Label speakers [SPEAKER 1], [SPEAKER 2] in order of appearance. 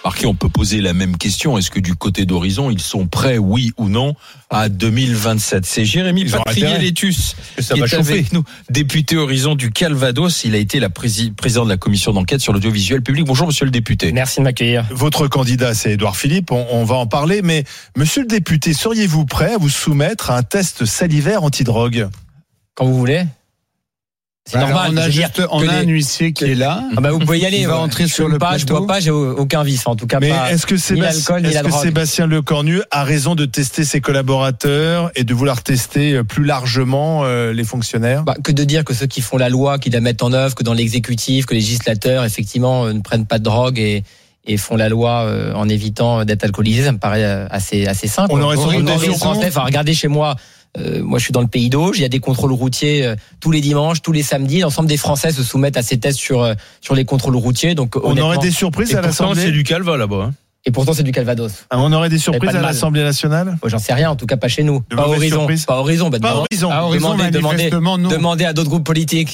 [SPEAKER 1] Marquis, on peut poser la même question. Est-ce que du côté d'Horizon, ils sont prêts, oui ou non, à 2027? C'est Jérémy Patrier-Létus qui est avec nous, député Horizon du Calvados. Il a été président de la commission d'enquête sur l'audiovisuel public. Bonjour, monsieur le député.
[SPEAKER 2] Merci de m'accueillir.
[SPEAKER 3] Votre candidat, c'est Édouard Philippe. On va en parler. Mais, monsieur le député, seriez-vous prêt à vous soumettre à un test salivaire antidrogue?
[SPEAKER 2] Quand vous voulez. C'est normal.
[SPEAKER 4] On a un huissier qui est là.
[SPEAKER 2] Vous pouvez y aller.
[SPEAKER 4] Il va entrer sur le plateau.
[SPEAKER 2] Je bois pas, j'ai aucun vice. En tout cas,
[SPEAKER 3] mais
[SPEAKER 2] pas.
[SPEAKER 3] Est-ce que Sébastien Lecornu a raison de tester ses collaborateurs et de vouloir tester plus largement les fonctionnaires?
[SPEAKER 2] Que de dire que ceux qui font la loi, qui la mettent en œuvre, que dans l'exécutif, que les législateurs, effectivement, ne prennent pas de drogue et font la loi en évitant d'être alcoolisés, ça me paraît assez simple.
[SPEAKER 3] On aurait sans doute des
[SPEAKER 2] Français. Regardez chez moi. Moi, je suis dans le Pays d'Auge. Il y a des contrôles routiers tous les dimanches, tous les samedis. L'ensemble des Français se soumettent à ces tests sur les contrôles routiers. Donc,
[SPEAKER 3] on aurait des surprises à l'Assemblée.
[SPEAKER 1] C'est du Calva là-bas. Hein.
[SPEAKER 2] Et pourtant, c'est du Calvados.
[SPEAKER 3] On aurait des surprises à l'Assemblée nationale?
[SPEAKER 2] J'en sais rien. En tout cas, pas chez nous. Pas Horizon.
[SPEAKER 3] Pas Horizon.
[SPEAKER 2] Demandez à d'autres groupes politiques.